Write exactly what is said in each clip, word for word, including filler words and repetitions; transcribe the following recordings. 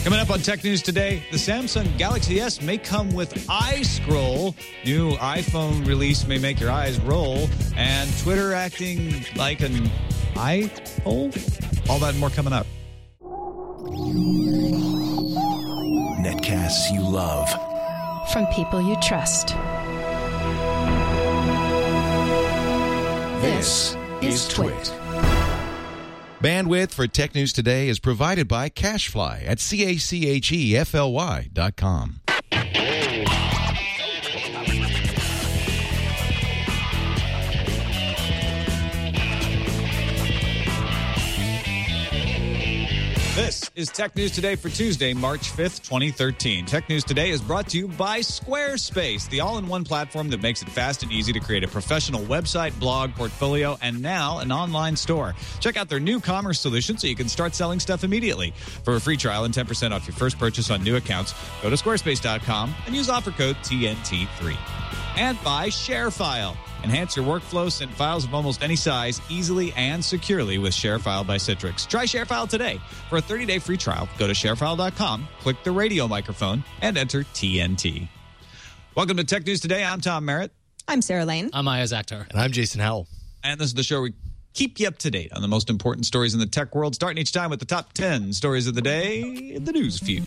Coming up on Tech News today, the Samsung Galaxy S may come with iScroll. New iPhone release may make your eyes roll. And Twitter acting like an eye hole? All that and more coming up. Netcasts you love. From people you trust. This is Twit. Bandwidth for Tech News Today is provided by CashFly at C A C H E F L Y dot com. This is Tech News Today for Tuesday, March fifth, twenty thirteen. Tech News Today is brought to you by Squarespace, the all-in-one platform that makes it fast and easy to create a professional website, blog, portfolio, and now an online store. Check out their new commerce solution so you can start selling stuff immediately. For a free trial and ten percent off your first purchase on new accounts, go to squarespace dot com and use offer code T N T three. And by ShareFile. Enhance your workflow, send files of almost any size easily and securely with ShareFile by Citrix. Try ShareFile today. For a thirty-day free trial, go to sharefile dot com, click the radio microphone, and enter T N T. Welcome to Tech News Today. I'm Tom Merritt. I'm Sarah Lane. I'm Ayaz Akhtar. And I'm Jason Howell. And this is the show where we keep you up to date on the most important stories in the tech world, starting each time with the top ten stories of the day in the news feed.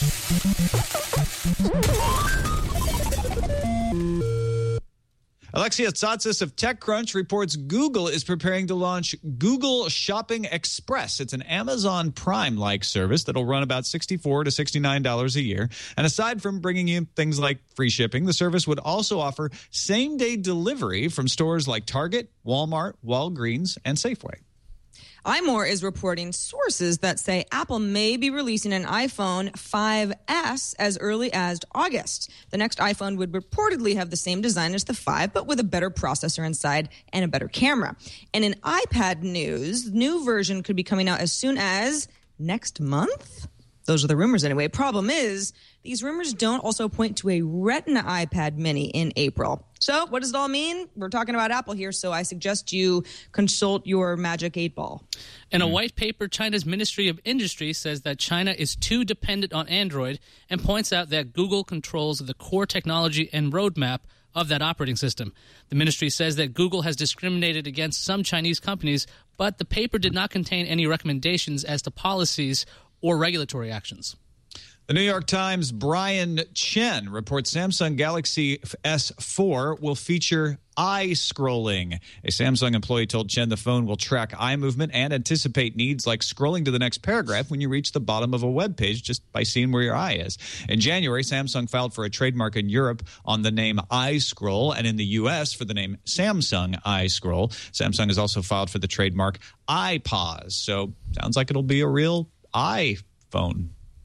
Alexia Tsatsis of TechCrunch reports Google is preparing to launch Google Shopping Express. It's an Amazon Prime-like service that'll run about sixty-four dollars to sixty-nine dollars a year. And aside from bringing you things like free shipping, the service would also offer same-day delivery from stores like Target, Walmart, Walgreens, and Safeway. iMore is reporting sources that say Apple may be releasing an iPhone five S as early as August. The next iPhone would reportedly have the same design as the five, but with a better processor inside and a better camera. And in iPad news, the new version could be coming out as soon as next month? Those are the rumors anyway. Problem is, these rumors don't also point to a Retina iPad mini in April. So what does it all mean? We're talking about Apple here, so I suggest you consult your Magic eight Ball. In a white paper, China's Ministry of Industry says that China is too dependent on Android and points out that Google controls the core technology and roadmap of that operating system. The ministry says that Google has discriminated against some Chinese companies, but the paper did not contain any recommendations as to policies or regulatory actions. The New York Times' Brian Chen reports Samsung Galaxy S four will feature eye scrolling. A Samsung employee told Chen the phone will track eye movement and anticipate needs like scrolling to the next paragraph when you reach the bottom of a web page just by seeing where your eye is. In January, Samsung filed for a trademark in Europe on the name iScroll and in the U S for the name Samsung iScroll. Samsung has also filed for the trademark iPause. So sounds like it'll be a real iPhone.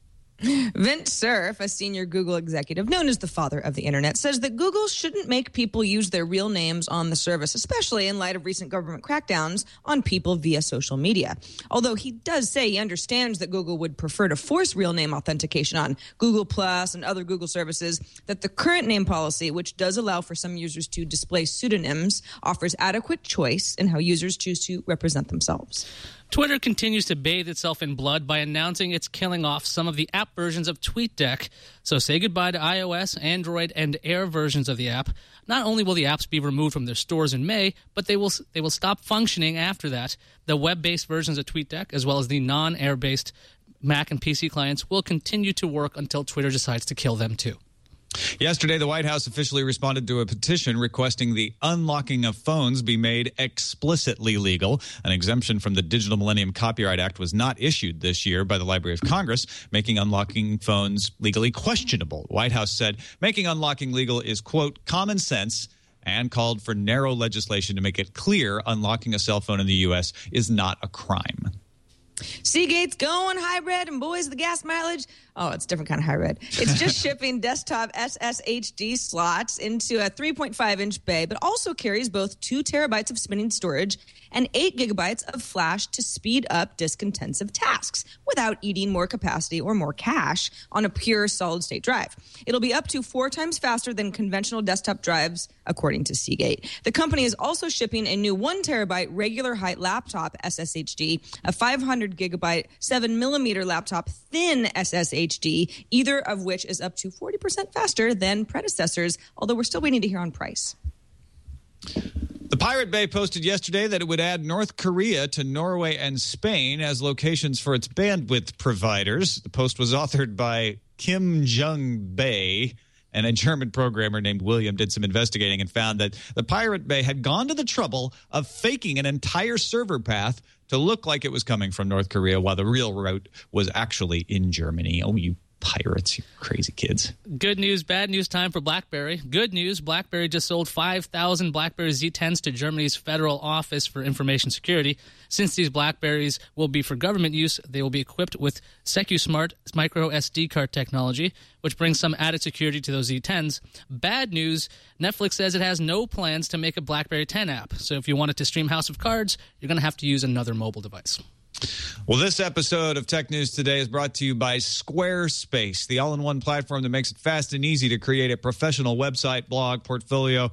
Vint Cerf, a senior Google executive known as the father of the internet, says that Google shouldn't make people use their real names on the service, especially in light of recent government crackdowns on people via social media. Although he does say he understands that Google would prefer to force real name authentication on Google Plus and other Google services, that the current name policy, which does allow for some users to display pseudonyms, offers adequate choice in how users choose to represent themselves. Twitter continues to bathe itself in blood by announcing it's killing off some of the app versions of TweetDeck. So say goodbye to iOS, Android, and Air versions of the app. Not only will the apps be removed from their stores in May, but they will they will stop functioning after that. The web-based versions of TweetDeck, as well as the non-Air-based Mac and P C clients, will continue to work until Twitter decides to kill them too. Yesterday, the White House officially responded to a petition requesting the unlocking of phones be made explicitly legal. An exemption from the Digital Millennium Copyright Act was not issued this year by the Library of Congress, making unlocking phones legally questionable. The White House said making unlocking legal is, quote, common sense, and called for narrow legislation to make it clear unlocking a cell phone in the U S is not a crime. Seagate's going hybrid, and boys, the gas mileage. Oh, it's a different kind of hybrid. It's just shipping desktop S S H D slots into a three point five inch bay, but also carries both two terabytes of spinning storage and eight gigabytes of flash to speed up disk-intensive tasks without eating more capacity or more cache on a pure solid-state drive. It'll be up to four times faster than conventional desktop drives, according to Seagate. The company is also shipping a new one terabyte regular height laptop S S H D, a five hundred hundred gigabyte seven millimeter laptop thin S S H D, either of which is up to forty percent faster than predecessors, although we're still waiting to hear on price. The Pirate Bay posted yesterday that it would add North Korea to Norway and Spain as locations for its bandwidth providers. The post was authored by Kim Jung-bae, and a German programmer named William did some investigating and found that the Pirate Bay had gone to the trouble of faking an entire server path to look like it was coming from North Korea while the real route was actually in Germany. Oh, you pirates, you crazy kids. Good news, bad news time for BlackBerry. Good news, BlackBerry just sold five thousand BlackBerry Z tens to Germany's Federal Office for Information Security. Since these BlackBerries will be for government use, they will be equipped with SecuSmart micro S D card technology, which brings some added security to those Z tens. Bad news, Netflix says it has no plans to make a BlackBerry ten app. So if you wanted to stream House of Cards, you're going to have to use another mobile device. Well, this episode of Tech News Today is brought to you by Squarespace, the all-in-one platform that makes it fast and easy to create a professional website, blog, portfolio,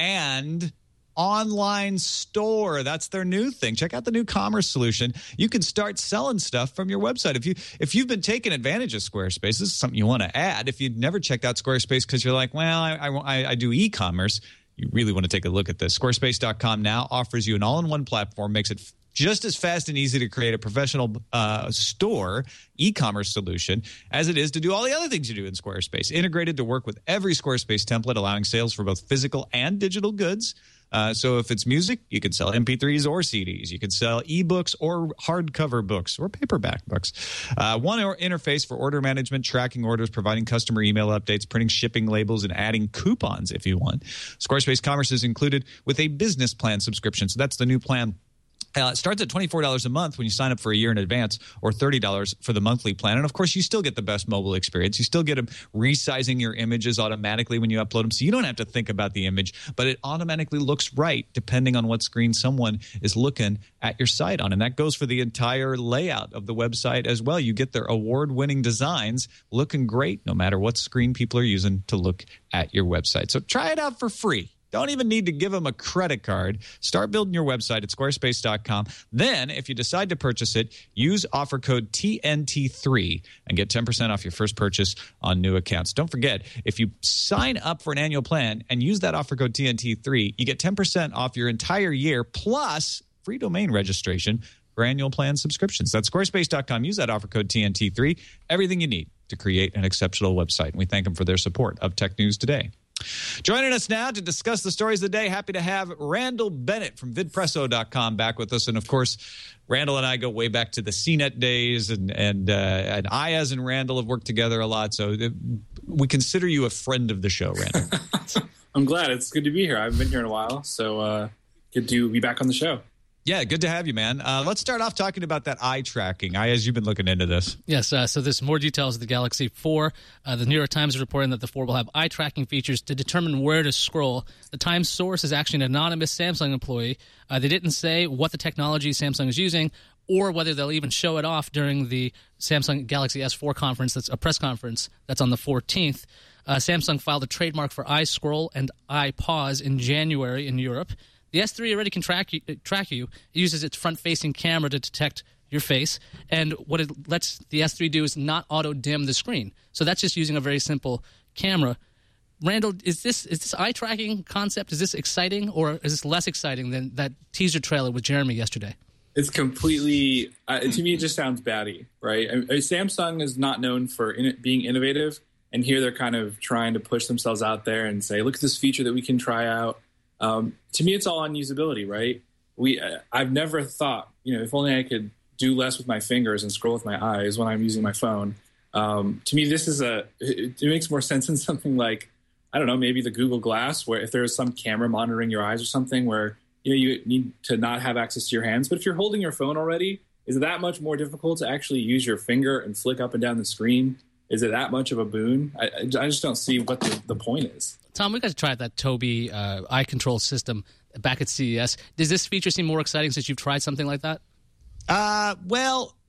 and online store. That's their new thing. Check out the new commerce solution. You can start selling stuff from your website. If you if you've been taking advantage of Squarespace, this is something you want to add. If you've never checked out Squarespace because you're like, well, I, I, I do e-commerce, you really want to take a look at this. Squarespace dot com now offers you an all-in-one platform, makes it just as fast and easy to create a professional uh, store, e-commerce solution, as it is to do all the other things you do in Squarespace. Integrated to work with every Squarespace template, allowing sales for both physical and digital goods. Uh, so if it's music, you can sell M P threes or C Ds. You can sell ebooks or hardcover books or paperback books. Uh, one interface for order management, tracking orders, providing customer email updates, printing shipping labels, and adding coupons if you want. Squarespace Commerce is included with a business plan subscription. So that's the new plan. Uh, it starts at twenty-four dollars a month when you sign up for a year in advance, or thirty dollars for the monthly plan. And, of course, you still get the best mobile experience. You still get them resizing your images automatically when you upload them, so you don't have to think about the image, but it automatically looks right depending on what screen someone is looking at your site on. And that goes for the entire layout of the website as well. You get their award-winning designs looking great no matter what screen people are using to look at your website. So try it out for free. Don't even need to give them a credit card. Start building your website at squarespace dot com. Then, if you decide to purchase it, use offer code T N T three and get ten percent off your first purchase on new accounts. Don't forget, if you sign up for an annual plan and use that offer code T N T three, you get ten percent off your entire year plus free domain registration for annual plan subscriptions. That's squarespace dot com. Use that offer code T N T three. Everything you need to create an exceptional website. And we thank them for their support of Tech News Today. Joining us now to discuss the stories of the day, happy to have Randall Bennett from vid presso dot com back with us. And, of course, Randall and I go way back to the C net days, and and, uh, and Ayaz and Randall have worked together a lot. So we consider you a friend of the show, Randall. I'm glad. It's good to be here. I haven't been here in a while, so uh, good to be back on the show. Yeah, good to have you, man. Uh, let's start off talking about that eye tracking. Ayaz, you've been looking into this. Yes, uh, so there's more details of the Galaxy four. Uh, the New York Times is reporting that the four will have eye tracking features to determine where to scroll. The Times source is actually an anonymous Samsung employee. Uh, they didn't say what the technology Samsung is using or whether they'll even show it off during the Samsung Galaxy S four conference. That's a press conference that's on the fourteenth. Uh, Samsung filed a trademark for eye scroll and eye pause in January in Europe. The S three already can track you, track you. It uses its front-facing camera to detect your face, and what it lets the S three do is not auto-dim the screen. So that's just using a very simple camera. Randall, is this is this eye tracking concept, is this exciting, or is this less exciting than that teaser trailer with Jeremy yesterday? It's completely, uh, to me, it just sounds batty, right? I mean, Samsung is not known for in, being innovative, and here they're kind of trying to push themselves out there and say, look at this feature that we can try out. Um, to me, it's all on usability, right? We, uh, I've never thought, you know, if only I could do less with my fingers and scroll with my eyes when I'm using my phone. Um, to me, this is a, it, it makes more sense than something like, I don't know, maybe the Google Glass, where if there's some camera monitoring your eyes or something where, you know, you need to not have access to your hands. But if you're holding your phone already, is it that much more difficult to actually use your finger and flick up and down the screen? Is it that much of a boon? I, I just don't see what the, the point is. Tom, we got to try that Tobii uh, eye control system back at C E S. Does this feature seem more exciting since you've tried something like that? Uh, well,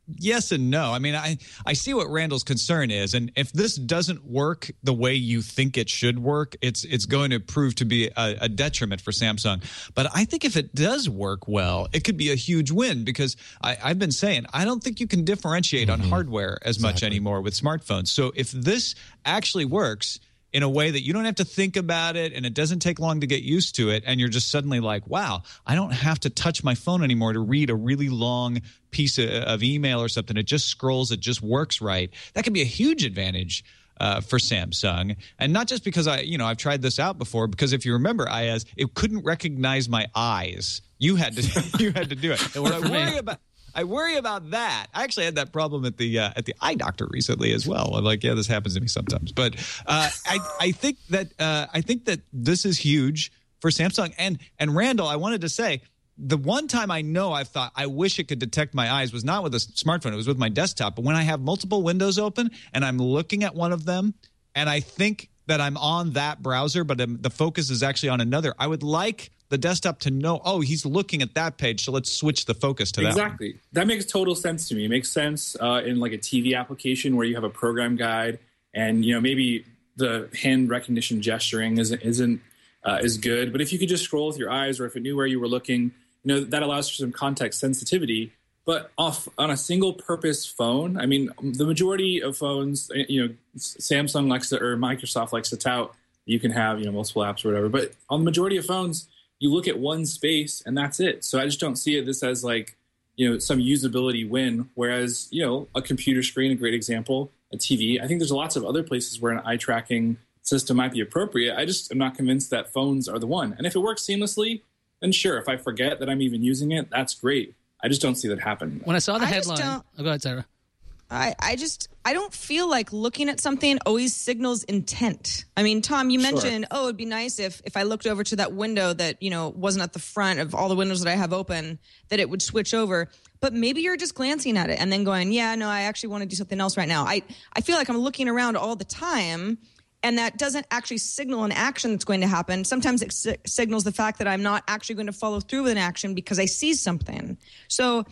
yes and no. I mean, I, I see what Randall's concern is, and if this doesn't work the way you think it should work, it's it's going to prove to be a, a detriment for Samsung. But I think if it does work well, it could be a huge win, because I, I've been saying I don't think you can differentiate mm-hmm. on hardware as exactly. much anymore with smartphones. So if this actually works in a way that you don't have to think about it and it doesn't take long to get used to it, and you're just suddenly like, wow, I don't have to touch my phone anymore to read a really long piece of, of email or something. It just scrolls. It just works right. That can be a huge advantage uh, for Samsung. And not just because I, you know, I've tried this out before, because if you remember, Ayaz, it couldn't recognize my eyes. You had to, you had to do it. It worked so for I worry me. about I worry about that. I actually had that problem at the uh, at the eye doctor recently as well. I'm like, yeah, this happens to me sometimes. But uh, I I think that uh, I think that this is huge for Samsung. And and Randall, I wanted to say, the one time I know I've thought I wish it could detect my eyes was not with a smartphone. It was with my desktop. But when I have multiple windows open and I'm looking at one of them, and I think that I'm on that browser, but um, the focus is actually on another, I would like the desktop to know, oh, he's looking at that page, so let's switch the focus to that. Exactly. That makes total sense to me. It makes sense uh, in like a T V application where you have a program guide, and you know maybe the hand recognition gesturing isn't isn't uh, as good. But if you could just scroll with your eyes, or if it knew where you were looking, you know that allows for some context sensitivity. But off on a single purpose phone, I mean, the majority of phones, you know, Samsung likes to, or Microsoft likes to tout, you can have, you know, multiple apps or whatever. But on the majority of phones, you look at one space and that's it. So I just don't see it this as like, you know, some usability win. Whereas, you know, a computer screen, a great example, a T V. I think there's lots of other places where an eye tracking system might be appropriate. I just am not convinced that phones are the one. And if it works seamlessly, then sure, if I forget that I'm even using it, that's great. I just don't see that happen. When I saw the I just headline, don't- oh, go ahead, Sarah. I, I just I don't feel like looking at something always signals intent. I mean, Tom, you Sure. mentioned, oh, it'd be nice if if I looked over to that window that, you know, wasn't at the front of all the windows that I have open, that it would switch over. But maybe you're just glancing at it and then going, yeah, no, I actually want to do something else right now. I, I feel like I'm looking around all the time, and that doesn't actually signal an action that's going to happen. Sometimes it si- signals the fact that I'm not actually going to follow through with an action because I see something. So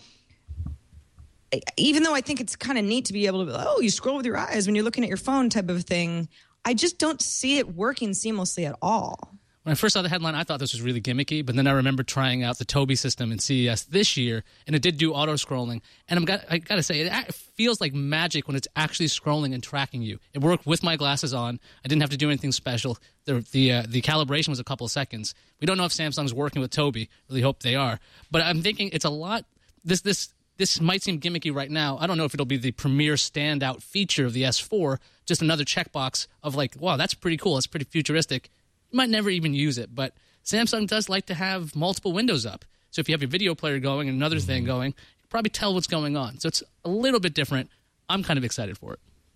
even though I think it's kind of neat to be able to be like, oh, you scroll with your eyes when you're looking at your phone type of thing, I just don't see it working seamlessly at all. When I first saw the headline, I thought this was really gimmicky, but then I remember trying out the Tobii system in C E S this year, and it did do auto-scrolling. And I'm got, I got to say, it feels like magic when it's actually scrolling and tracking you. It worked with my glasses on. I didn't have to do anything special. The the, uh, the calibration was a couple of seconds. We don't know if Samsung's working with Tobii. Really hope they are. But I'm thinking it's a lot this – this. This might seem gimmicky right now. I don't know if it'll be the premier standout feature of the S four, just another checkbox of like, wow, that's pretty cool. That's pretty futuristic. You might never even use it, but Samsung does like to have multiple windows up. So if you have your video player going and another mm-hmm. thing going, you can probably tell what's going on. So it's a little bit different. I'm kind of excited for it.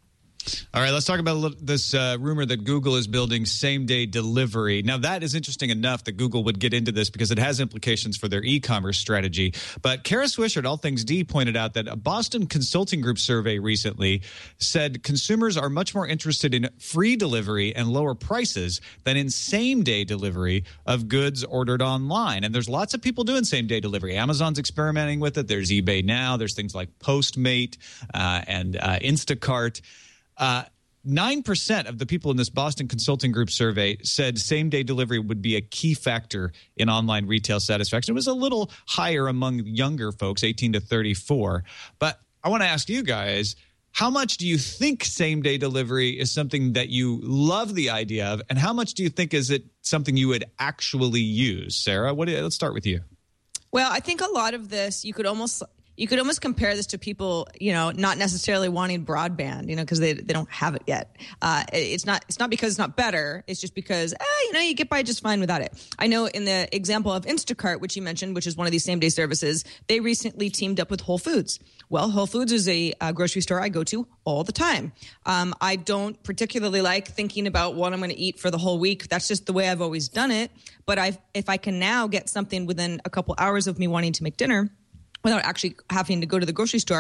All right, let's talk about a little, this uh, rumor that Google is building same-day delivery. Now, that is interesting enough that Google would get into this because it has implications for their e-commerce strategy. But Kara Swisher at All Things D pointed out that a Boston Consulting Group survey recently said consumers are much more interested in free delivery and lower prices than in same-day delivery of goods ordered online. And there's lots of people doing same-day delivery. Amazon's experimenting with it. There's eBay now. There's things like Postmate uh, and uh, Instacart. Uh, nine percent of the people in this Boston Consulting Group survey said same-day delivery would be a key factor in online retail satisfaction. It was a little higher among younger folks, eighteen to thirty-four. But I want to ask you guys, how much do you think same-day delivery is something that you love the idea of, and how much do you think is it something you would actually use? Sarah, what? Let's start with you. Well, I think a lot of this, you could almost... You could almost compare this to people, you know, not necessarily wanting broadband, you know, because they they don't have it yet. Uh, it's not it's not because it's not better. It's just because, eh, you know, you get by just fine without it. I know in the example of Instacart, which you mentioned, which is one of these same day services, they recently teamed up with Whole Foods. Well, Whole Foods is a, a grocery store I go to all the time. Um, I don't particularly like thinking about what I'm going to eat for the whole week. That's just the way I've always done it. But I, if I can now get something within a couple hours of me wanting to make dinner, without actually having to go to the grocery store,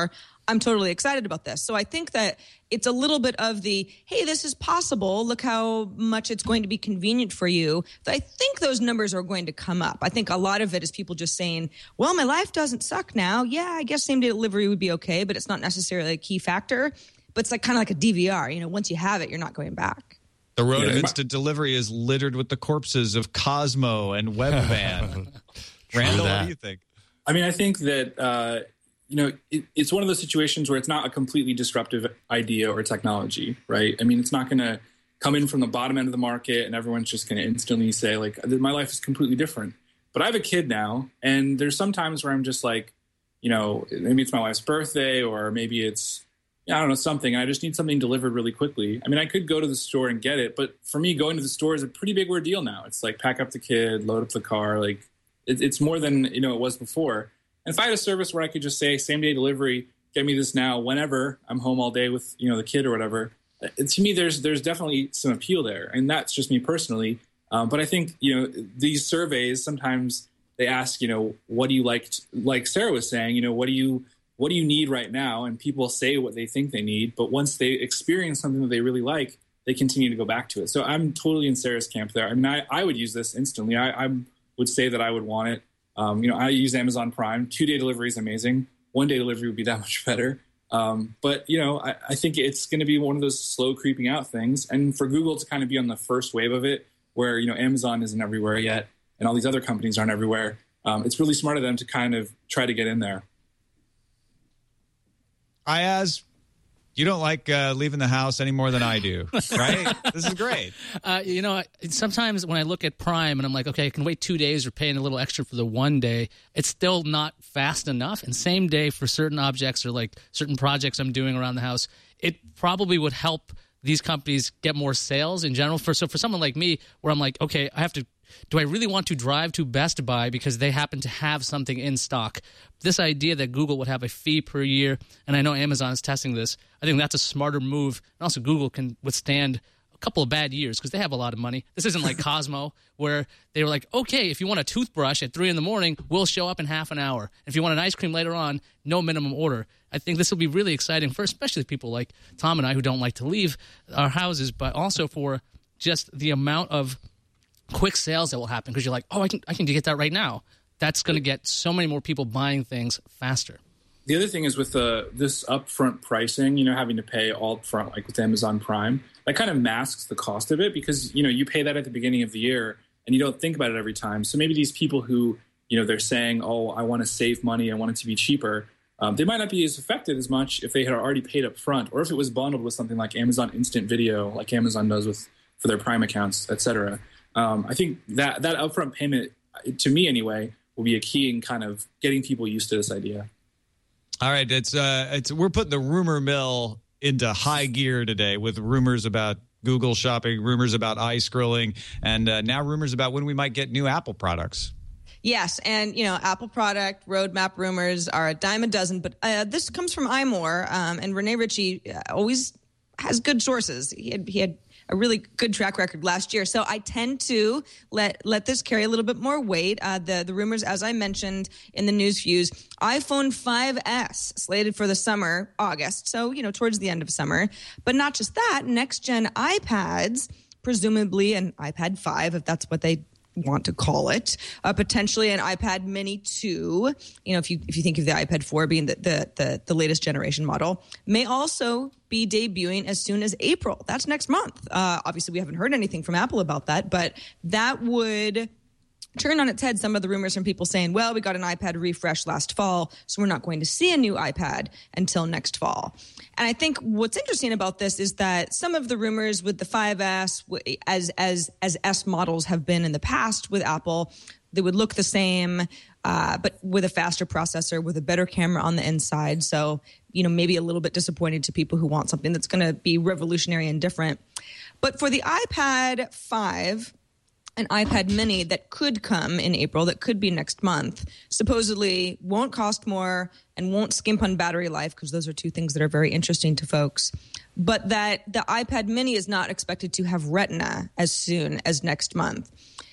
I'm totally excited about this. So I think that it's a little bit of the, hey, this is possible. Look how much it's going to be convenient for you. But I think those numbers are going to come up. I think a lot of it is people just saying, well, my life doesn't suck now. Yeah, I guess same day delivery would be okay, but it's not necessarily a key factor. But it's like kind of like a D V R. You know, once you have it, you're not going back. The road Yeah. of instant delivery is littered with the corpses of Cosmo and Webvan. Randall, what do you think? I mean, I think that, uh, you know, it, it's one of those situations where it's not a completely disruptive idea or technology, right? I mean, it's not going to come in from the bottom end of the market and everyone's just going to instantly say, like, my life is completely different. But I have a kid now, and there's some times where I'm just like, you know, maybe it's my wife's birthday, or maybe it's, I don't know, something, and I just need something delivered really quickly. I mean, I could go to the store and get it, but for me, going to the store is a pretty big ordeal now. It's like pack up the kid, load up the car, like it, it's more than, you know, it was before. And if I had a service where I could just say same day delivery, get me this now, whenever I'm home all day with, you know, the kid or whatever, it, to me, there's there's definitely some appeal there. And that's just me personally. Um, but I think, you know, these surveys, sometimes they ask, you know, what do you like, to, like Sarah was saying, you know, what do you, what do you need right now? And people say what they think they need. But once they experience something that they really like, they continue to go back to it. So I'm totally in Sarah's camp there. I mean, I, I would use this instantly. I, I would say that I would want it. Um, you know, I use Amazon Prime. Two-day delivery is amazing. One-day delivery would be that much better. Um, but, you know, I, I think it's going to be one of those slow creeping out things. And for Google to kind of be on the first wave of it, where, you know, Amazon isn't everywhere yet and all these other companies aren't everywhere, um, it's really smart of them to kind of try to get in there. Ayaz, you don't like uh, leaving the house any more than I do, right? This is great. Uh, you know, sometimes when I look at Prime and I'm like, okay, I can wait two days or paying a little extra for the one day, it's still not fast enough. And same day for certain objects or like certain projects I'm doing around the house, it probably would help these companies get more sales in general. For so for someone like me, where I'm like, okay, I have to. Do I really want to drive to Best Buy because they happen to have something in stock? This idea that Google would have a fee per year, and I know Amazon is testing this, I think that's a smarter move. And also Google can withstand a couple of bad years because they have a lot of money. This isn't like Cosmo where they were like, okay, if you want a toothbrush at three in the morning, we'll show up in half an hour. If you want an ice cream later on, no minimum order. I think this will be really exciting for especially people like Tom and I who don't like to leave our houses, but also for just the amount of quick sales that will happen because you're like, oh, I can I can get that right now. That's going to get so many more people buying things faster. The other thing is with the this upfront pricing, you know, having to pay all upfront, like with Amazon Prime, that kind of masks the cost of it because, you know, you pay that at the beginning of the year and you don't think about it every time. So maybe these people who, you know, they're saying, oh, I want to save money, I want it to be cheaper, um, they might not be as affected as much if they had already paid up front or if it was bundled with something like Amazon Instant Video, like Amazon does with for their Prime accounts, et cetera. Um, I think that that upfront payment, to me anyway, will be a key in kind of getting people used to this idea. All right, it's uh, it's we're putting the rumor mill into high gear today with rumors about Google shopping, rumors about iScrolling, and uh, now rumors about when we might get new Apple products. Yes, and, you know, Apple product roadmap rumors are a dime a dozen, but uh, this comes from iMore, um, and Rene Ritchie always has good sources. He had, he had a really good track record last year. So I tend to let let this carry a little bit more weight. Uh, the, the rumors, as I mentioned in the news views, iPhone five S slated for the summer, August. So, you know, towards the end of summer. But not just that, next-gen iPads, presumably an iPad five, if that's what they want to call it, uh, potentially an iPad Mini two, you know, if you if you think of the iPad four being the, the, the, the latest generation model, may also be debuting as soon as April. That's next month. Uh, obviously, we haven't heard anything from Apple about that, but that would turn on its head some of the rumors from people saying, well, we got an iPad refresh last fall, so we're not going to see a new iPad until next fall. And I think what's interesting about this is that some of the rumors with the five S, as as as S models have been in the past with Apple, they would look the same, uh, but with a faster processor, with a better camera on the inside. So, you know, maybe a little bit disappointing to people who want something that's going to be revolutionary and different. But for the iPad five, an iPad mini that could come in April, that could be next month, supposedly won't cost more and won't skimp on battery life, because those are two things that are very interesting to folks. But that the iPad mini is not expected to have Retina as soon as next month.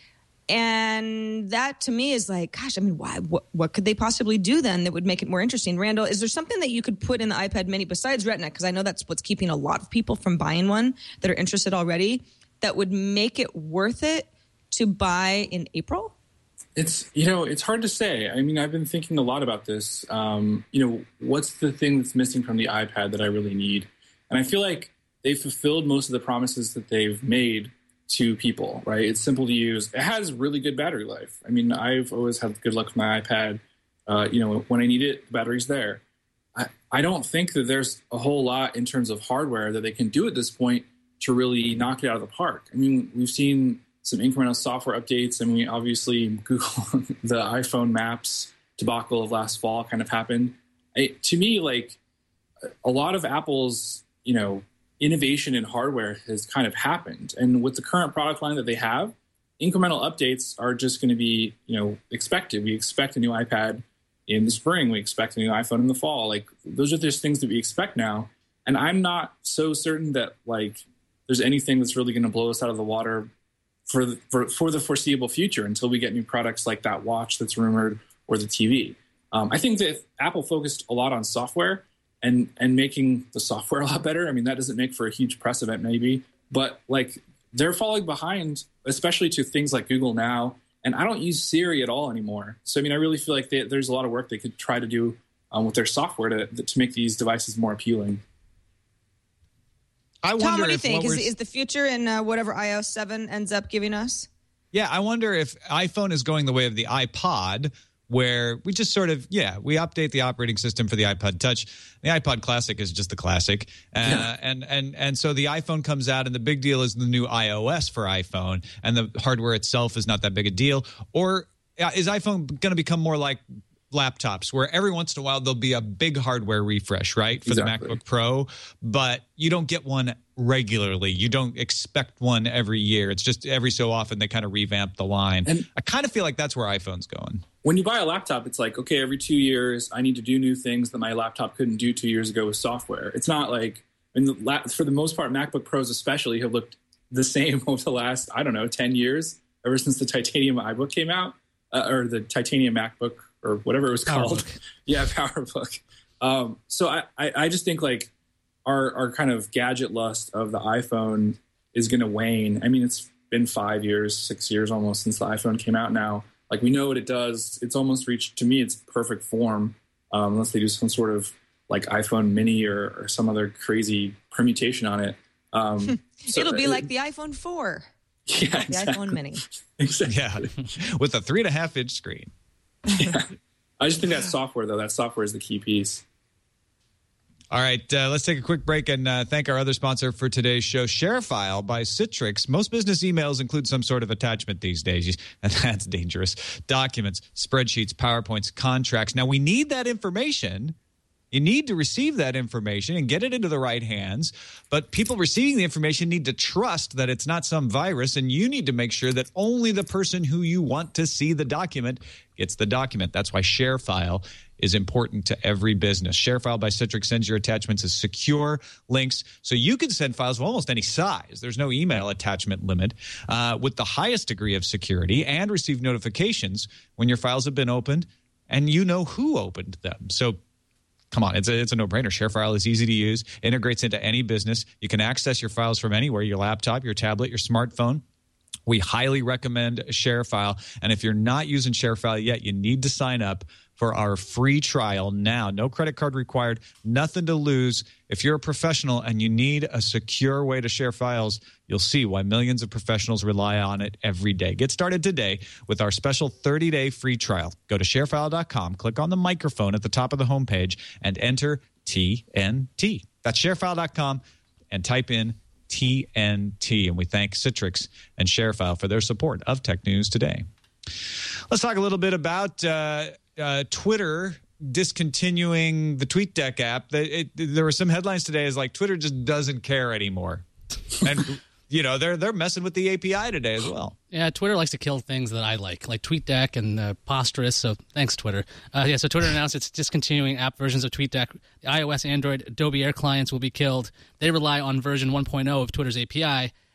And that to me is like, gosh, I mean, why? What, what could they possibly do then that would make it more interesting? Randall, is there something that you could put in the iPad mini besides Retina? Because I know that's what's keeping a lot of people from buying one that are interested already, that would make it worth it to buy in April? It's, you know, it's hard to say. I mean, I've been thinking a lot about this. Um, you know, what's the thing that's missing from the iPad that I really need? And I feel like they've fulfilled most of the promises that they've made to people, right? It's simple to use. It has really good battery life. I mean, I've always had good luck with my iPad. Uh, you know, when I need it, the battery's there. I, I don't think that there's a whole lot in terms of hardware that they can do at this point to really knock it out of the park. I mean, we've seen some incremental software updates. I mean, obviously, Google, the iPhone Maps debacle of last fall kind of happened. I, to me, like, a lot of Apple's, you know, innovation in hardware has kind of happened. And with the current product line that they have, incremental updates are just going to be, you know, expected. We expect a new iPad in the spring. We expect a new iPhone in the fall. Like, those are just things that we expect now. And I'm not so certain that, like, there's anything that's really going to blow us out of the water for the, for, for the foreseeable future until we get new products like that watch that's rumored or the T V. Um, I think that if Apple focused a lot on software and and making the software a lot better, I mean, that doesn't make for a huge press event maybe, but like they're falling behind, especially to things like Google Now. And I don't use Siri at all anymore. So, I mean, I really feel like they, there's a lot of work they could try to do um, with their software to to make these devices more appealing. I wonder Tom, what do you if think? what Is, is the future in uh, whatever i O S seven ends up giving us? Yeah, I wonder if iPhone is going the way of the iPod, where we just sort of, yeah, we update the operating system for the iPod Touch. The iPod Classic is just the classic. Uh, yeah. and, and, and so the iPhone comes out, and the big deal is the new iOS for iPhone, and the hardware itself is not that big a deal. Or is iPhone going to become more like laptops, where every once in a while there'll be a big hardware refresh, right, for exactly. the MacBook Pro, but you don't get one regularly. You don't expect one every year. It's just every so often they kind of revamp the line. And I kind of feel like that's where iPhone's going. When you buy a laptop, it's like, okay, every two years I need to do new things that my laptop couldn't do two years ago with software. It's not like, I mean, the, for the most part, MacBook Pros especially have looked the same over the last, I don't know, ten years, ever since the titanium iBook came out, uh, or the titanium MacBook, or whatever it was called. PowerBook. Yeah, PowerBook. Um, so I, I, I just think like our our kind of gadget lust of the iPhone is going to wane. I mean, it's been five years, six years almost since the iPhone came out now. Like, we know what it does. It's almost reached, to me, its perfect form, um, unless they do some sort of like iPhone mini or, or some other crazy permutation on it. Um, so It'll be it, like the iPhone four. Yeah, the exactly. iPhone mini. Exactly. Yeah, with a three and a half inch screen. Yeah. I just think that software, though, that software is the key piece. All right, uh, let's take a quick break and uh, thank our other sponsor for today's show, ShareFile by Citrix. Most business emails include some sort of attachment these days, and that's dangerous. Documents, spreadsheets, PowerPoints, contracts. Now, we need that information. You need to receive that information and get it into the right hands. But people receiving the information need to trust that it's not some virus, and you need to make sure that only the person who you want to see the document gets the document. That's why ShareFile is important to every business. ShareFile by Citrix sends your attachments as secure links, so you can send files of almost any size. There's no email attachment limit, uh, with the highest degree of security, and receive notifications when your files have been opened, and you know who opened them. So come on, it's a, it's a no-brainer. ShareFile is easy to use, integrates into any business. You can access your files from anywhere, your laptop, your tablet, your smartphone. We highly recommend ShareFile. And if you're not using ShareFile yet, you need to sign up for our free trial now. No credit card required, nothing to lose. If you're a professional and you need a secure way to share files, you'll see why millions of professionals rely on it every day. Get started today with our special thirty-day free trial. Go to sharefile dot com, click on the microphone at the top of the homepage, and enter T N T. That's sharefile dot com, and type in T N T. And we thank Citrix and ShareFile for their support of Tech News Today. Let's talk a little bit about uh, uh, Twitter discontinuing the TweetDeck app. It, it, there were some headlines today as like Twitter just doesn't care anymore. And, you know, they're they're messing with the A P I today as well. Yeah, Twitter likes to kill things that I like, like TweetDeck and uh, Posterous, so thanks, Twitter. Uh, yeah, so Twitter announced it's discontinuing app versions of TweetDeck. The iOS, Android, Adobe Air clients will be killed. They rely on version one point oh of Twitter's A P I,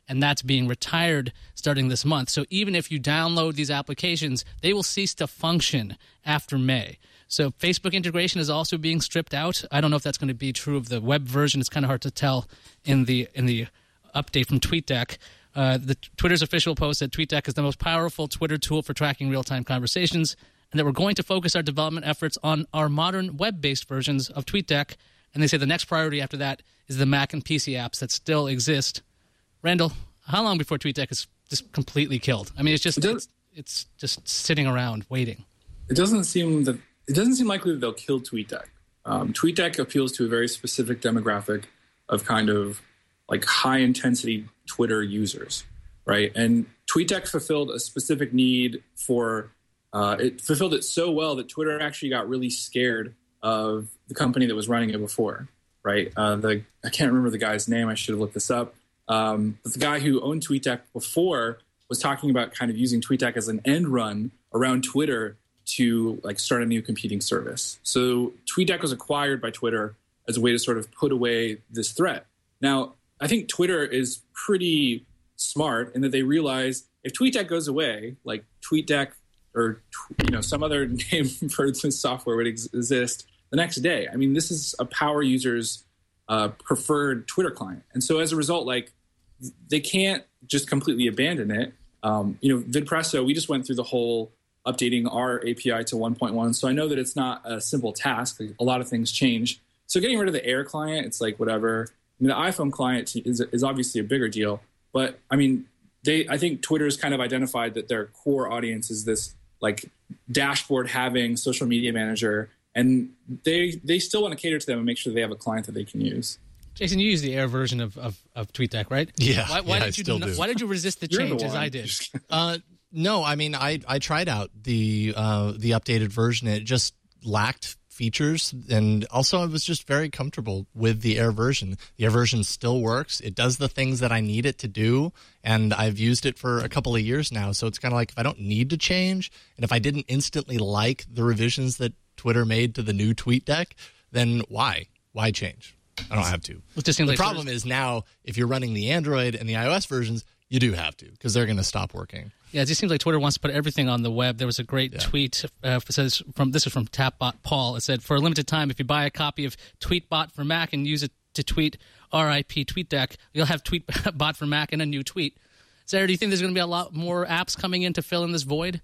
and that's being retired starting this month. So even if you download these applications, they will cease to function after May. So Facebook integration is also being stripped out. I don't know if that's going to be true of the web version. It's kind of hard to tell in the in the update from TweetDeck. Uh, the Twitter's official post said TweetDeck is the most powerful Twitter tool for tracking real-time conversations, and that we're going to focus our development efforts on our modern web-based versions of TweetDeck. And they say the next priority after that is the Mac and P C apps that still exist. Randall, how long before TweetDeck is just completely killed? I mean, it's just it does, it's, it's just sitting around waiting. It doesn't seem that it doesn't seem likely that they'll kill TweetDeck. Um, TweetDeck appeals to a very specific demographic of kind of like high intensity Twitter users, right? And TweetDeck fulfilled a specific need for uh, it fulfilled it so well that Twitter actually got really scared of the company that was running it before, right? Uh, the I can't remember the guy's name. I should have looked this up. Um, but the guy who owned TweetDeck before was talking about kind of using TweetDeck as an end run around Twitter to like start a new competing service. So TweetDeck was acquired by Twitter as a way to sort of put away this threat. Now, I think Twitter is pretty smart in that they realize if TweetDeck goes away, like TweetDeck or you know some other name for this software would ex- exist the next day. I mean, this is a power user's uh, preferred Twitter client, and so as a result, like they can't just completely abandon it. Um, you know, VidPresso, we just went through the whole updating our A P I to one point one, so I know that it's not a simple task. Like, a lot of things change. So getting rid of the Air client, it's like whatever. I mean, the iPhone client is is obviously a bigger deal, but I mean, they I think Twitter's kind of identified that their core audience is this like dashboard having social media manager, and they they still want to cater to them and make sure they have a client that they can use. Jason, you use the Air version of, of, of TweetDeck, right? Yeah. Why, why yeah, did I you still do, do. Why did you resist the You're change the as one. I did? Uh, no, I mean, I, I tried out the uh, the updated version. It just lacked features, and also I was just very comfortable with the Air version. The Air version still works. It does the things that I need it to do, and I've used it for a couple of years now. So it's kind of like if I don't need to change, and if I didn't instantly like the revisions that Twitter made to the new TweetDeck, then why? Why change? I don't have to. It just seems The like problem is now, if you're running the Android and the iOS versions, you do have to, because they're going to stop working. Yeah, it just seems like Twitter wants to put everything on the web. There was a great Yeah. tweet. Uh, it says from this is from Tapbot Paul. It said, for a limited time, if you buy a copy of TweetBot for Mac and use it to tweet R I P TweetDeck, you'll have TweetBot for Mac and a new tweet. Sarah, do you think there's going to be a lot more apps coming in to fill in this void?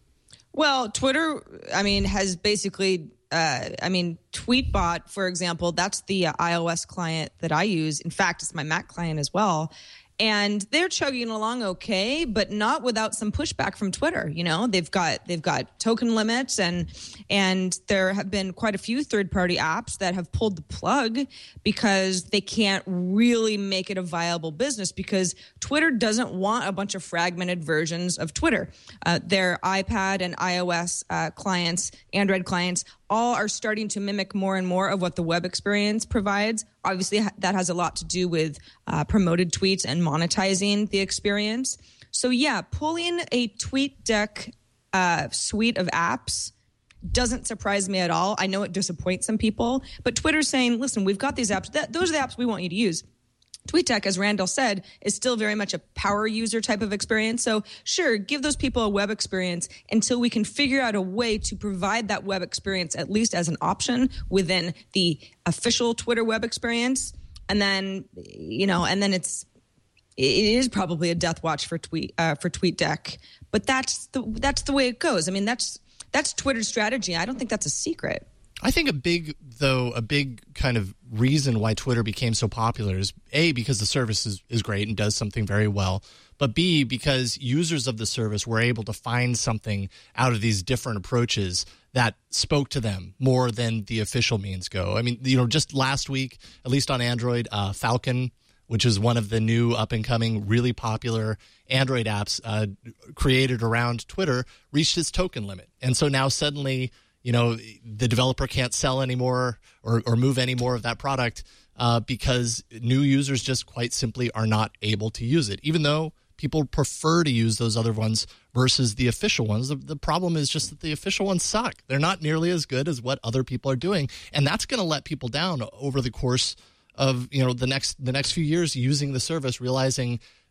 Well, Twitter, I mean, has basically, uh, I mean, TweetBot, for example, that's the uh, iOS client that I use. In fact, it's my Mac client as well. And they're chugging along okay, but not without some pushback from Twitter. You know, they've got they've got token limits, and and there have been quite a few third-party apps that have pulled the plug because they can't really make it a viable business, because Twitter doesn't want a bunch of fragmented versions of Twitter. Uh, their iPad and iOS uh, clients, Android clients, all are starting to mimic more and more of what the web experience provides. Obviously, that has a lot to do with uh, promoted tweets and monetizing the experience. So yeah, pulling a TweetDeck uh, suite of apps doesn't surprise me at all. I know it disappoints some people, but Twitter's saying, listen, we've got these apps. That, those are the apps we want you to use. TweetDeck, as Randall said, is still very much a power user type of experience. So sure, give those people a web experience until we can figure out a way to provide that web experience at least as an option within the official Twitter web experience. And then, you know, and then it's, it is probably a death watch for tweet uh, for TweetDeck, but that's the that's the way it goes. I mean, that's that's Twitter's strategy. I don't think that's a secret. I think a big, though, a big kind of reason why Twitter became so popular is A, because the service is, is great and does something very well, but B, because users of the service were able to find something out of these different approaches that spoke to them more than the official means go. I mean, you know, just last week, at least on Android, uh, Falcon, which is one of the new up-and-coming, really popular Android apps uh, created around Twitter, reached its token limit. And so now suddenly, you know, the developer can't sell anymore or, or move any more of that product uh, because new users just quite simply are not able to use it, even though people prefer to use those other ones versus the official ones. The, the problem is just that the official ones suck. They're not nearly as good as what other people are doing, and that's going to let people down over the course of, you know, the next the next few years using the service, realizing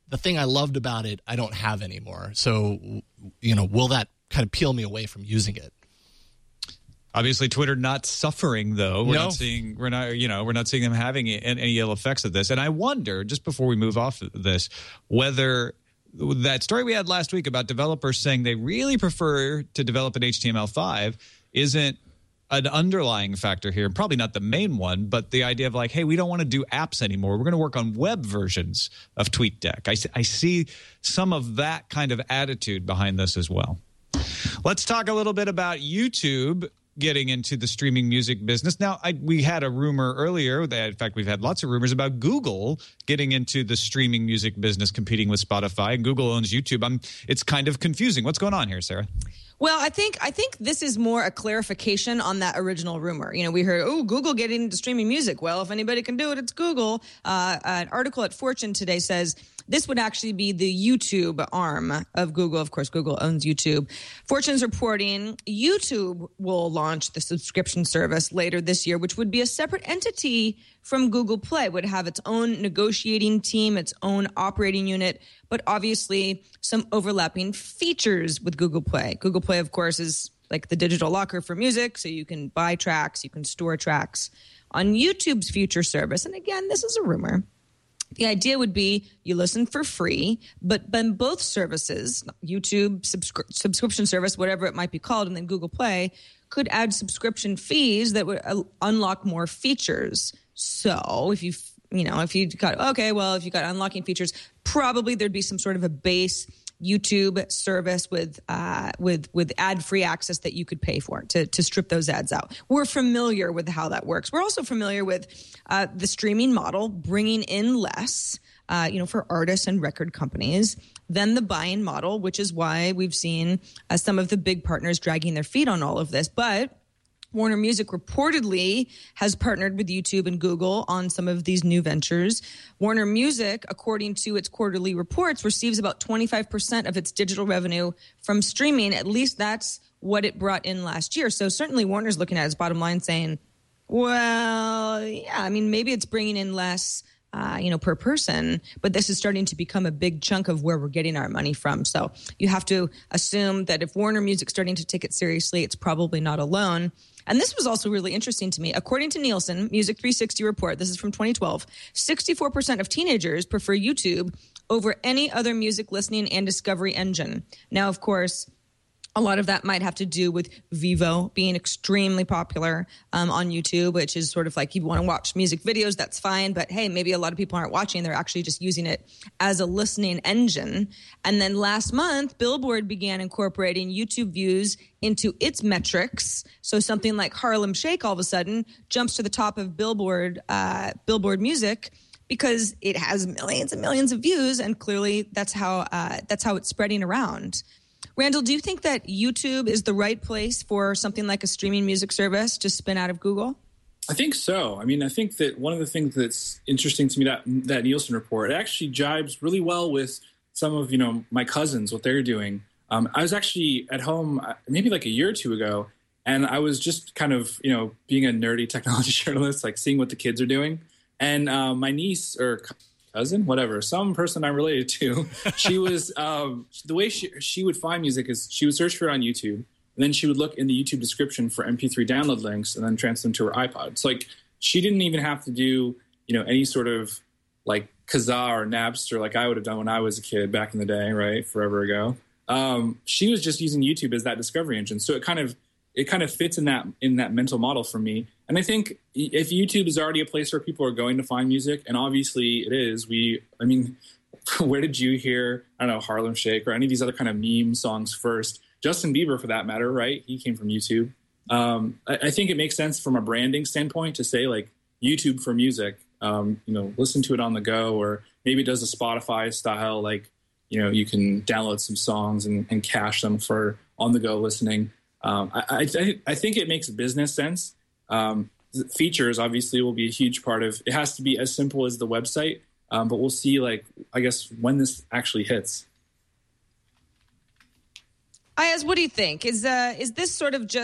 the thing I loved about it, I don't have anymore. So, you know, will that kind of peel me away from using it? Obviously, Twitter not suffering though. We're No. not seeing we're not you know we're not seeing them having any ill effects of this. And I wonder, just before we move off this, whether that story we had last week about developers saying they really prefer to develop in H T M L five isn't an underlying factor here. Probably not the main one, but the idea of like, hey, we don't want to do apps anymore. We're going to work on web versions of TweetDeck. I, I see some of that kind of attitude behind this as well. Let's talk a little bit about YouTube getting into the streaming music business. Now, I, we had a rumor earlier that, in fact, we've had lots of rumors about Google getting into the streaming music business, competing with Spotify. And Google owns YouTube. I'm, it's kind of confusing. What's going on here, Sarah? Well, I think I think this is more a clarification on that original rumor. You know, we heard, oh, Google getting into streaming music. Well, if anybody can do it, it's Google. Uh, an article at Fortune today says this would actually be the YouTube arm of Google. Of course, Google owns YouTube. Fortune's reporting YouTube will launch the subscription service later this year, which would be a separate entity from Google Play, would have its own negotiating team, its own operating unit, but obviously some overlapping features with Google Play. Google Play, of course, is like the digital locker for music, so you can buy tracks, you can store tracks. On YouTube's future service, and again, this is a rumor, the idea would be you listen for free, but then both services, YouTube subscri- subscription service, whatever it might be called, and then Google Play, could add subscription fees that would uh, unlock more features. So if you, you know, if you got, okay, well, if you got unlocking features, probably there'd be some sort of a base YouTube service with uh, with with ad-free access that you could pay for to to strip those ads out. We're familiar with how that works. We're also familiar with uh, the streaming model bringing in less, uh, you know, for artists and record companies than the buy-in model, which is why we've seen uh, some of the big partners dragging their feet on all of this. But Warner Music reportedly has partnered with YouTube and Google on some of these new ventures. Warner Music, according to its quarterly reports, receives about twenty-five percent of its digital revenue from streaming. At least that's what it brought in last year. So certainly Warner's looking at its bottom line saying, well, yeah, I mean, maybe it's bringing in less Uh, you know, per person, but this is starting to become a big chunk of where we're getting our money from. So you have to assume that if Warner Music's starting to take it seriously, it's probably not alone. And this was also really interesting to me. According to Nielsen, Music three sixty report, this is from twenty twelve, sixty-four percent of teenagers prefer YouTube over any other music listening and discovery engine. Now, of course, a lot of that might have to do with Vivo being extremely popular um, on YouTube, which is sort of like you want to watch music videos, that's fine. But hey, maybe a lot of people aren't watching. They're actually just using it as a listening engine. And then last month, Billboard began incorporating YouTube views into its metrics. So something like Harlem Shake all of a sudden jumps to the top of Billboard, uh, Billboard Music, because it has millions and millions of views. And clearly that's how uh, that's how it's spreading around. Randall, do you think that YouTube is the right place for something like a streaming music service to spin out of Google? I think so. I mean, I think that one of the things that's interesting to me, that that Nielsen report, it actually jibes really well with some of, you know, my cousins, what they're doing. Um, I was actually at home maybe like a year or two ago, and I was just kind of, you know, being a nerdy technology journalist, like seeing what the kids are doing. And uh, my niece or cousin, whatever, some person I'm related to, she was, um, the way she, she would find music is she would search for it on YouTube, and then she would look in the YouTube description for M P three download links and then transfer them to her iPod. It's like she didn't even have to do, you know, any sort of like Kazaa or Napster like I would have done when I was a kid back in the day, right, forever ago. Um, she was just using YouTube as that discovery engine. So it kind of it kind of fits in that in that mental model for me. And I think if YouTube is already a place where people are going to find music, and obviously it is, we, I mean, where did you hear, I don't know, Harlem Shake or any of these other kind of meme songs first? Justin Bieber, for that matter, right? He came from YouTube. Um, I, I think it makes sense from a branding standpoint to say like YouTube for music, um, you know, listen to it on the go, or maybe it does a Spotify style, like, you know, you can download some songs and, and cache them for on the go listening. Um, I, I, I think it makes business sense. Um, features obviously will be a huge part of it. Has to be as simple as the website, um, but we'll see, like, I guess, when this actually hits. Ayaz, what do you think? Is uh, is this sort of just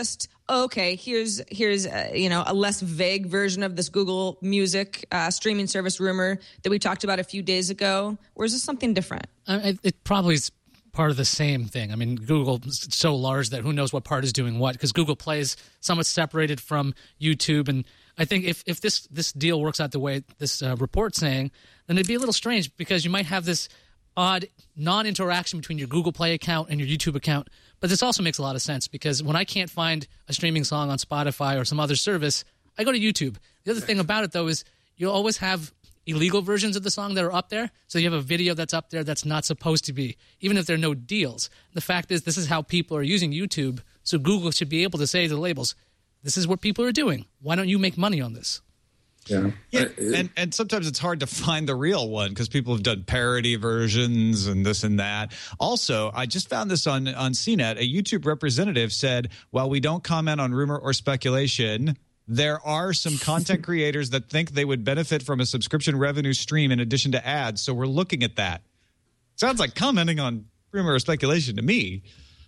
okay, here's here's uh, you know a less vague version of this Google Music uh, streaming service rumor that we talked about a few days ago, or is this something different? Uh, it, it probably is part of the same thing. I mean, Google is so large that who knows what part is doing what, because Google Play is somewhat separated from YouTube. And I think if, if this, this deal works out the way this uh, report's saying, then it'd be a little strange because you might have this odd non-interaction between your Google Play account and your YouTube account. But this also makes a lot of sense because when I can't find a streaming song on Spotify or some other service, I go to YouTube. The other thing about it, though, is you'll always have illegal versions of the song that are up there. So you have a video that's up there that's not supposed to be, even if there are no deals. The fact is, this is how people are using YouTube. So Google should be able to say to the labels, this is what people are doing. Why don't you make money on this? Yeah. Yeah, and, and sometimes it's hard to find the real one because people have done parody versions and this and that. Also, I just found this on, on C net. A YouTube representative said, while we don't comment on rumor or speculation, there are some content creators that think they would benefit from a subscription revenue stream in addition to ads, so we're looking at that. Sounds like commenting on rumor or speculation to me.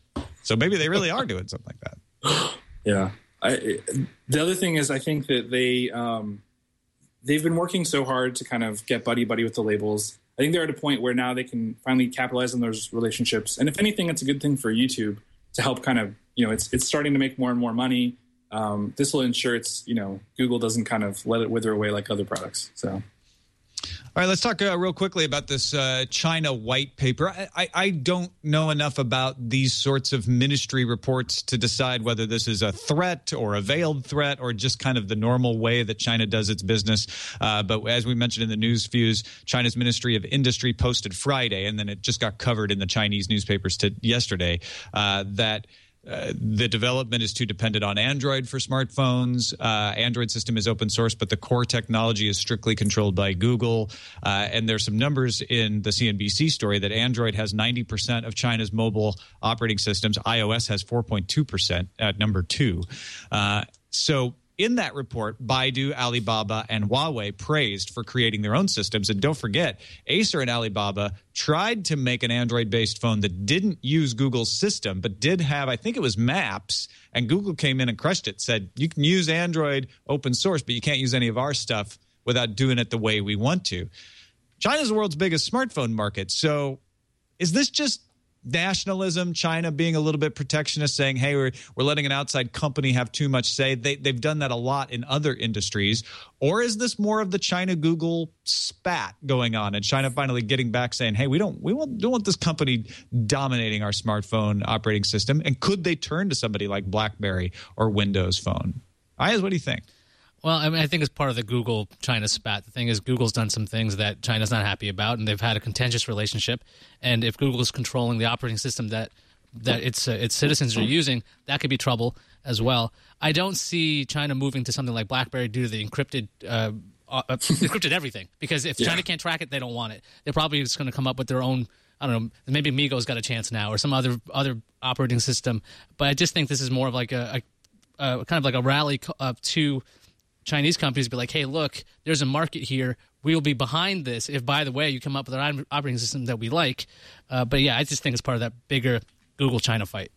So maybe they really are doing something like that. Yeah. I, the other thing is I think that they um, – they've been working so hard to kind of get buddy-buddy with the labels. I think they're at a point where now they can finally capitalize on those relationships. And if anything, it's a good thing for YouTube to help kind of, you know, it's it's starting to make more and more money. Um, this will ensure it's, you know, Google doesn't kind of let it wither away like other products. So. All right, let's talk uh, real quickly about this uh, China white paper. I, I, I don't know enough about these sorts of ministry reports to decide whether this is a threat or a veiled threat or just kind of the normal way that China does its business. Uh, but as we mentioned in the news views, China's Ministry of Industry posted Friday, and then it just got covered in the Chinese newspapers to yesterday, uh, that Uh, the development is too dependent on Android for smartphones. Uh, Android system is open source, but the core technology is strictly controlled by Google. Uh, and there's some numbers in the C N B C story that Android has ninety percent of China's mobile operating systems. iOS has four point two percent at number two. Uh, so in that report, Baidu, Alibaba, and Huawei praised for creating their own systems. And don't forget, Acer and Alibaba tried to make an Android-based phone that didn't use Google's system, but did have, I think it was Maps, and Google came in and crushed it, said, you can use Android open source, but you can't use any of our stuff without doing it the way we want to. China's the world's biggest smartphone market. So is this just nationalism, China being a little bit protectionist, saying, hey, we're, we're letting an outside company have too much say? They, they've done that a lot in other industries. Or is this more of the China-Google spat going on and China finally getting back saying, hey, we don't we won't, don't want this company dominating our smartphone operating system? And could they turn to somebody like BlackBerry or Windows Phone? Ayaz, what do you think? Well, I mean, I think it's part of the Google-China spat. The thing is, Google's done some things that China's not happy about, and they've had a contentious relationship. And if Google's controlling the operating system that that its uh, its citizens are using, that could be trouble as well. I don't see China moving to something like BlackBerry due to the encrypted uh, uh, encrypted everything. Because if China yeah. can't track it, they don't want it. They're probably just going to come up with their own. I don't know. Maybe Migo's got a chance now, or some other other operating system. But I just think this is more of like a, a, a kind of like a rally uh, to Chinese companies be like, hey, look, there's a market here. We'll be behind this if, by the way, you come up with an operating system that we like. Uh, but, yeah, I just think it's part of that bigger Google-China fight.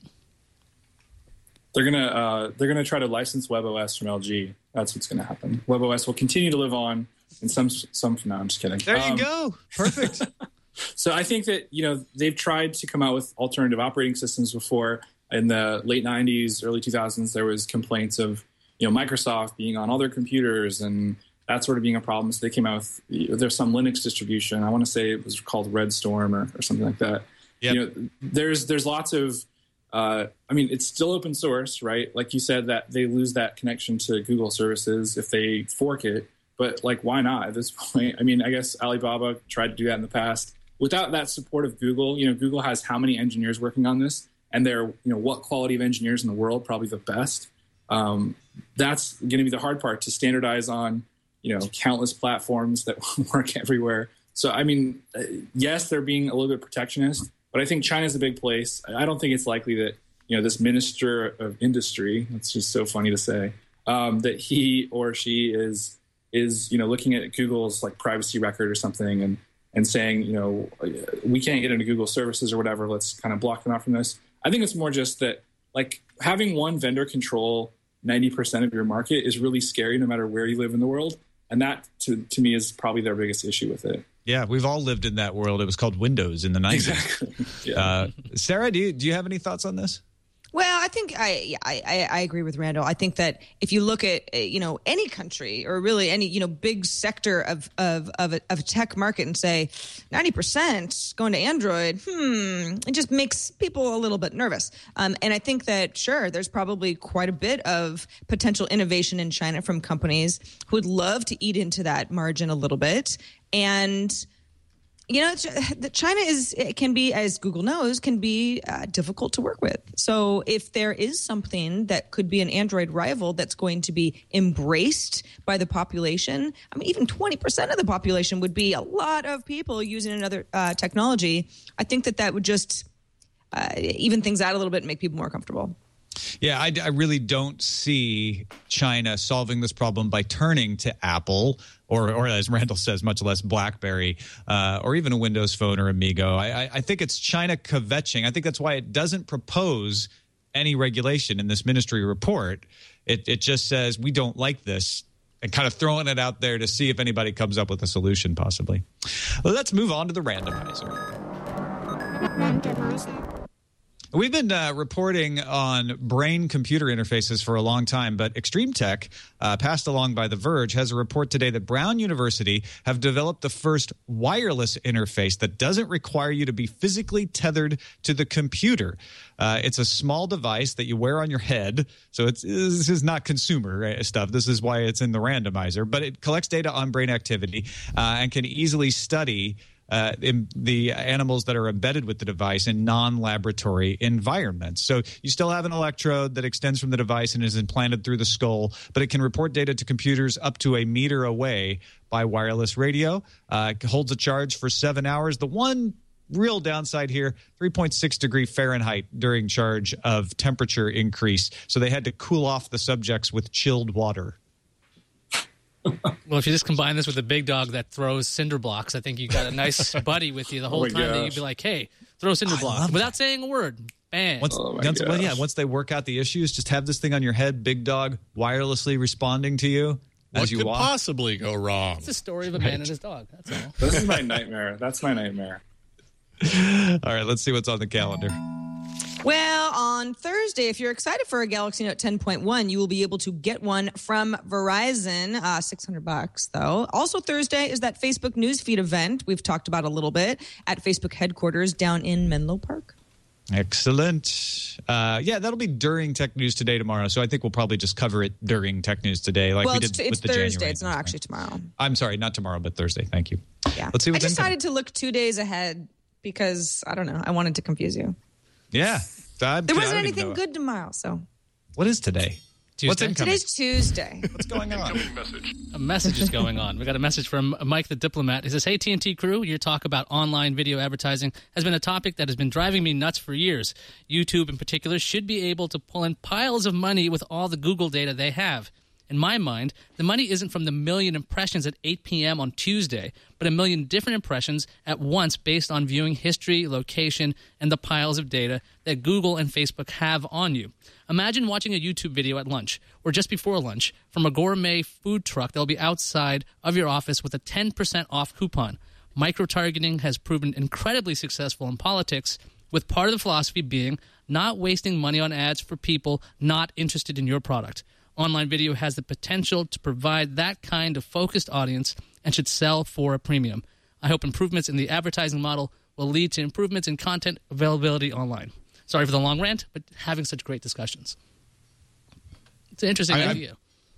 They're going to uh, they're gonna try to license WebOS from L G. That's what's going to happen. WebOS will continue to live on in some some – no, I'm just kidding. There you um, go. Perfect. So I think that, you know, they've tried to come out with alternative operating systems before. In the late nineties, early two thousands, there was complaints of, you know, Microsoft being on all their computers and that sort of being a problem. So they came out with, there's some Linux distribution. I want to say it was called Red Storm or, or something like that. Yep. You know, there's there's lots of, uh, I mean, it's still open source, right? Like you said, that they lose that connection to Google services if they fork it. But like, why not at this point? I mean, I guess Alibaba tried to do that in the past. Without that support of Google, you know, Google has how many engineers working on this? And they're, you know, what quality of engineers in the world? Probably the best. Um, that's going to be the hard part, to standardize on, you know, countless platforms that work everywhere. So, I mean, yes, they're being a little bit protectionist, but I think China's a big place. I don't think it's likely that, you know, this minister of industry, it's just so funny to say, um, that he or she is, is, you know, looking at Google's like privacy record or something and, and saying, you know, we can't get into Google services or whatever. Let's kind of block them out from this. I think it's more just that, like, having one vendor control ninety percent of your market is really scary no matter where you live in the world. And that, to, to me, is probably their biggest issue with it. Yeah, we've all lived in that world. It was called Windows in the nineties. Exactly. Yeah. Uh, Sarah, do you, do you have any thoughts on this? Well, I think I, I I agree with Randall. I think that if you look at, you know, any country or really any, you know, big sector of of of a, of a tech market and say ninety percent going to Android, hmm, it just makes people a little bit nervous. Um, and I think that, sure, there's probably quite a bit of potential innovation in China from companies who would love to eat into that margin a little bit. And you know, China is it can be, as Google knows, can be uh, difficult to work with. So if there is something that could be an Android rival that's going to be embraced by the population, I mean, even twenty percent of the population would be a lot of people using another uh, technology. I think that that would just uh, even things out a little bit and make people more comfortable. Yeah, I, I really don't see China solving this problem by turning to Apple or, or as Randall says, much less BlackBerry uh, or even a Windows Phone or Amigo. I, I think it's China kvetching. I think that's why it doesn't propose any regulation in this ministry report. It, it just says we don't like this and kind of throwing it out there to see if anybody comes up with a solution possibly. Well, let's move on to the randomizer. Randomizer. We've been uh, reporting on brain-computer interfaces for a long time, but Extreme Tech, uh, passed along by The Verge, has a report today that Brown University have developed the first wireless interface that doesn't require you to be physically tethered to the computer. Uh, it's a small device that you wear on your head, so it's, this is not consumer right, stuff. This is why it's in the randomizer, but it collects data on brain activity uh, and can easily study Uh, in the animals that are embedded with the device in non-laboratory environments. So you still have an electrode that extends from the device and is implanted through the skull, but it can report data to computers up to a meter away by wireless radio. Uh, it holds a charge for seven hours. The one real downside here, three point six degree Fahrenheit during charge of temperature increase. So they had to cool off the subjects with chilled water. Well, if you just combine this with a big dog that throws cinder blocks, I think you got a nice buddy with you the whole oh time gosh. that you'd be like, hey, throw cinder blocks without saying a word. Bang. Once, oh once, well, yeah, once they work out the issues, just have this thing on your head, big dog, wirelessly responding to you what as you could walk. possibly go wrong? It's the story of a man and his dog. That's all. This is my nightmare. That's my nightmare. All right, let's see what's on the calendar. Well, on Thursday, if you're excited for a Galaxy Note ten point one, you will be able to get one from Verizon, uh, six hundred bucks though. Also Thursday is that Facebook Newsfeed event we've talked about a little bit at Facebook headquarters down in Menlo Park. Excellent. Uh, yeah, that'll be during Tech News Today tomorrow, so I think we'll probably just cover it during Tech News Today like well, we did it's, with it's the Thursday. January It's not actually tomorrow. I'm sorry, not tomorrow, but Thursday. Thank you. Yeah. Let's see I what's decided to look two days ahead because, I don't know, I wanted to confuse you. Yeah. I, There I wasn't don't even anything know. good tomorrow, so. What is today? Tuesday? What's incoming? Today's Tuesday. What's going on? A message is going on. We got a message from Mike the Diplomat. He says, hey, T N T crew, your talk about online video advertising has been a topic that has been driving me nuts for years. YouTube in particular should be able to pull in piles of money with all the Google data they have. In my mind, the money isn't from the million impressions at eight p.m. on Tuesday, but a million different impressions at once based on viewing history, location, and the piles of data that Google and Facebook have on you. Imagine watching a YouTube video at lunch or just before lunch from a gourmet food truck that will be outside of your office with a ten percent off coupon. Micro-targeting has proven incredibly successful in politics, with part of the philosophy being not wasting money on ads for people not interested in your product. Online video has the potential to provide that kind of focused audience and should sell for a premium. I hope improvements in the advertising model will lead to improvements in content availability online. Sorry for the long rant, but having such great discussions. It's an interesting I, idea.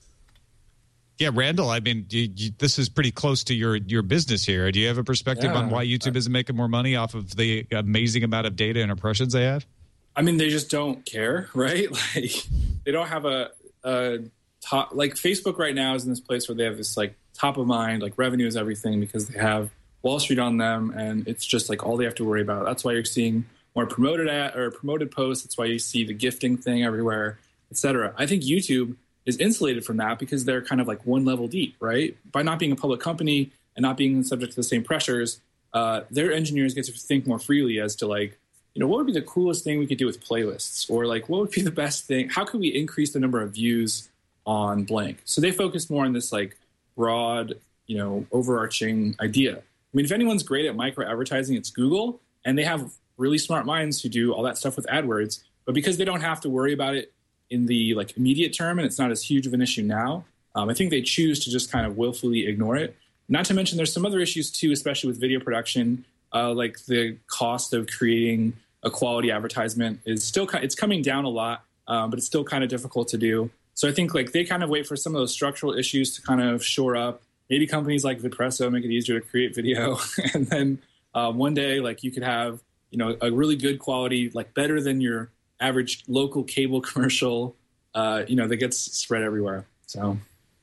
Yeah, Randall, I mean, you, you, this is pretty close to your, your business here. Do you have a perspective Yeah, on why YouTube I, isn't making more money off of the amazing amount of data and impressions they have? I mean, they just don't care, right? Like, they don't have a... Uh, top like Facebook right now is in this place where they have this like top of mind, like revenue is everything because they have Wall Street on them, and it's just like all they have to worry about. That's why you're seeing more promoted at or promoted posts. That's why you see the gifting thing everywhere, et cetera. I think YouTube is insulated from that because they're kind of like one level deep, right? By not being a public company and not being subject to the same pressures, uh, their engineers get to think more freely as to like you know, what would be the coolest thing we could do with playlists? Or like, what would be the best thing? How can we increase the number of views on blank? So they focused more on this like broad, you know, overarching idea. I mean, if anyone's great at micro advertising, it's Google, and they have really smart minds who do all that stuff with AdWords. But because they don't have to worry about it in the like immediate term, and it's not as huge of an issue now, um, I think they choose to just kind of willfully ignore it. Not to mention there's some other issues too, especially with video production, uh, like the cost of creating a quality advertisement is still it's coming down a lot, um, but it's still kind of difficult to do. So I think like they kind of wait for some of those structural issues to kind of shore up. Maybe companies like Vidpresso make it easier to create video, and then uh, one day like you could have you know a really good quality, like better than your average local cable commercial, uh, you know that gets spread everywhere. So.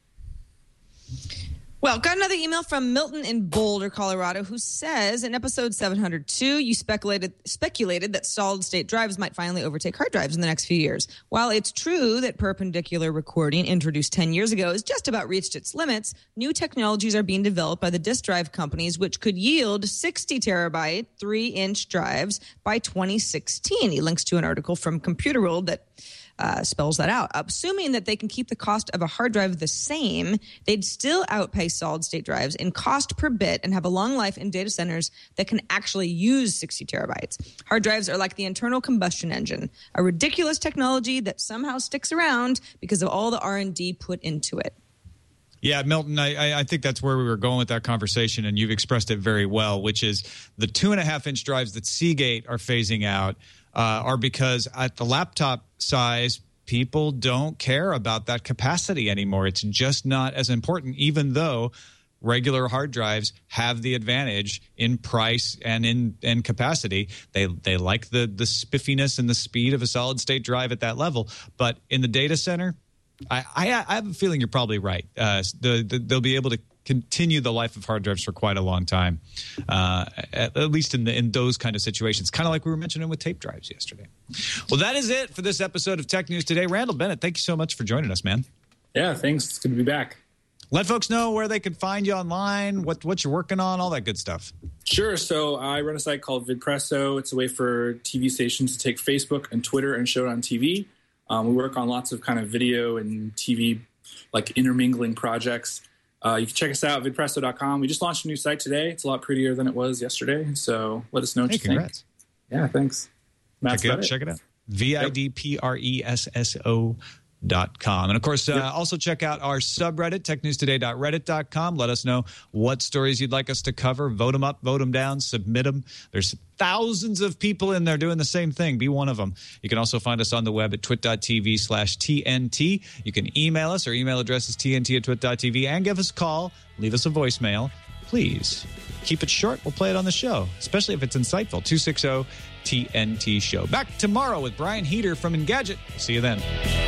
Well, got another email from Milton in Boulder, Colorado, who says in episode seven hundred two, you speculated speculated that solid-state drives might finally overtake hard drives in the next few years. While it's true that perpendicular recording, introduced ten years ago, has just about reached its limits, new technologies are being developed by the disk drive companies, which could yield sixty terabyte, three-inch drives by twenty sixteen. He links to an article from Computer World that Uh, spells that out. Assuming that they can keep the cost of a hard drive the same, they'd still outpace solid-state drives in cost per bit and have a long life in data centers that can actually use sixty terabytes. Hard drives are like the internal combustion engine, a ridiculous technology that somehow sticks around because of all the R and D put into it. Yeah, Milton, I, I think that's where we were going with that conversation, and you've expressed it very well, which is the two and a half inch drives that Seagate are phasing out uh, are because at the laptop size, people don't care about that capacity anymore. It's just not as important, even though regular hard drives have the advantage in price and in and capacity. They they like the the spiffiness and the speed of a solid state drive at that level, but in the data center, I, I, I have a feeling you're probably right. Uh, the, the, they'll be able to continue the life of hard drives for quite a long time, uh, at, at least in the, in those kind of situations, kind of like we were mentioning with tape drives yesterday. Well, that is it for this episode of Tech News Today. Randall Bennett, thank you so much for joining us, man. Yeah, thanks. It's good to be back. Let folks know where they can find you online, what, what you're working on, all that good stuff. Sure. So I run a site called Vidpresso. It's a way for T V stations to take Facebook and Twitter and show it on T V. Um, we work on lots of kind of video and T V, like intermingling projects. Uh, you can check us out, vidpresso dot com. We just launched a new site today. It's a lot prettier than it was yesterday. So let us know what hey, you congrats. think. Yeah, thanks. Check it out. Check it out. V I D P R E S S O dot com. And of course, uh, yep. also check out our subreddit, tech news today dot reddit dot com. Let us know what stories you'd like us to cover. Vote them up, vote them down, submit them. There's thousands of people in there doing the same thing. Be one of them. You can also find us on the web at twit dot t v slash T N T. You can email us. Our email address is T N T at twit dot t v, and give us a call. Leave us a voicemail. Please keep it short. We'll play it on the show, especially if it's insightful. two six zero T N T show. Back tomorrow with Brian Heater from Engadget. See you then.